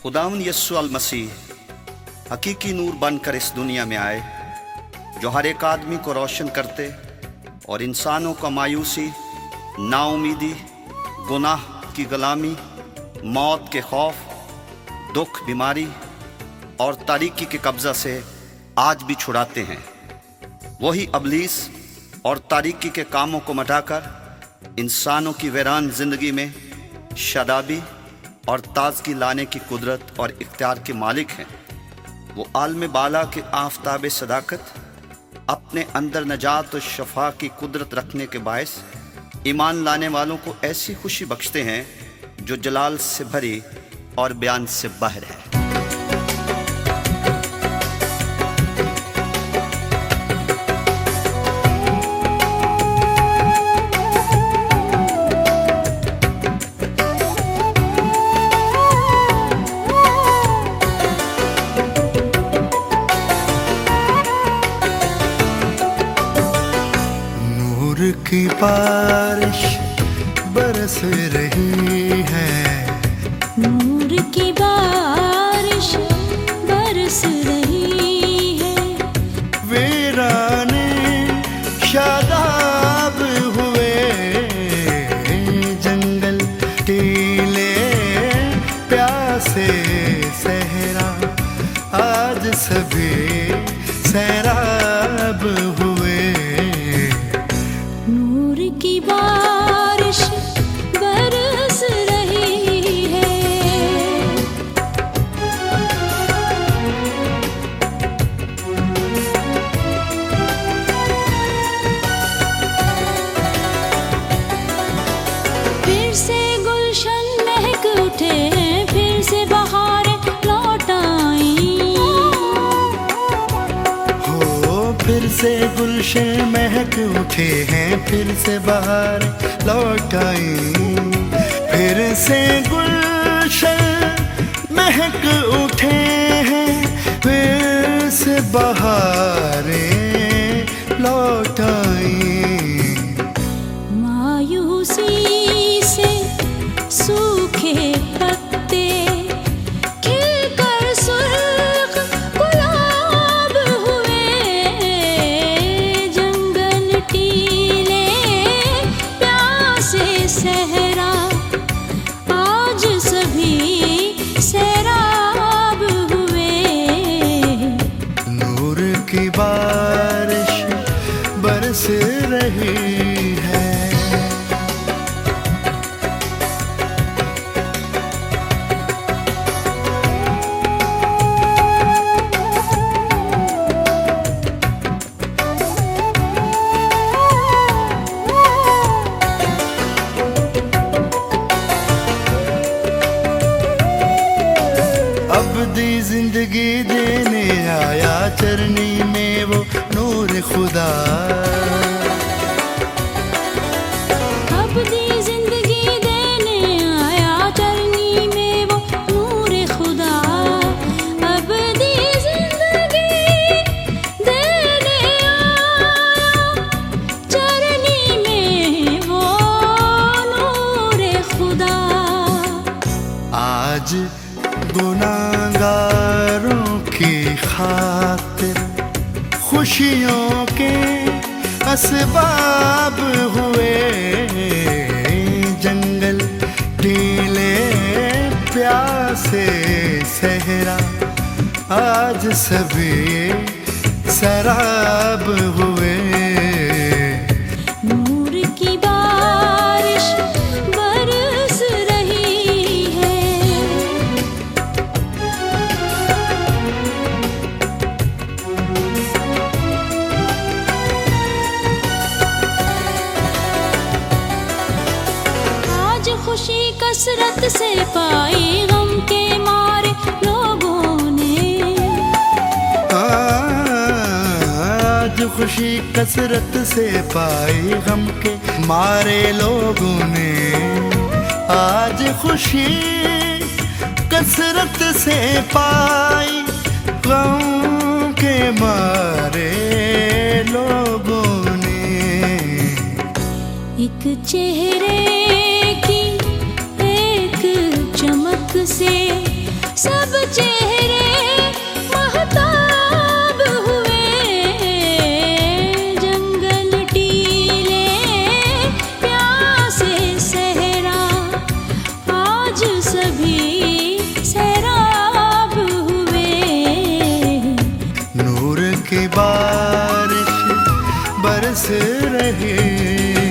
खुदावन यस्सु अल मसीह हकीकी नूर बनकर इस दुनिया में आए, जो हर एक आदमी को रोशन करते और इंसानों को मायूसी, नाउमीदी, गुनाह की गुलामी, मौत के खौफ, दुख, बीमारी और तारीकी के कब्जा से आज भी छुड़ाते हैं। वही अबलीस और तारीकी के कामों को मिटाकर इंसानों की वीरान जिंदगी में शादाबी और ताजगी लाने की कुदरत और इख्तियार के मालिक हैं। वो आलम बाला के आफताब सदाकत, अपने अंदर नजात और शफा की कुदरत रखने के बायस ईमान लाने वालों को ऐसी खुशी बख्शते हैं जो जलाल से भरी और बयान से बाहर है। की बारिश बरस रही है, नूर की बारिश बरस रही है। वीराने शादाब हुए, जंगल टीले प्यासे सहरा, आज सभी सैराब हुए। नूर की बारिश बरस रही है। फिर से गुलशन महक उठे, फिर से बहारें लौट आई। फिर से गुलशन महक उठे हैं, फिर से बाहर लौट आई। फिर से गुलशन महक उठे हैं, फिर से बहारें लौट आई। मायूसी से सूखे पत्ते खिलकर सुर्ख गुलाब हुए, जंगल टीले प्यासे सहरा, आज सभी सैराब हुए। नूर की बारिश बरस रही है। अब्दी जिंदगी देने आया, चरनी में वो नूर खुदा। अब्दी जिंदगी देने आया, चरनी में वो नूर खुदा। अब्दी जिंदगी देने आया, चरनी में वो नूर खुदा। आज गुनाहगारों की खातिर खुशियों के असबाब हुए, जंगल टीले प्यासे सहरा, आज सभी सैराब हुए। नूर की बारिश बरस रही है। आज खुशी कसरत से पाई, गम के मारे लोगों ने। आज खुशी कसरत से पाई, गम के मारे लोगों ने। आज खुशी कसरत से पाई, गम के मारे लोगों ने। एक चेहरे की एक चमक से बरस रहे।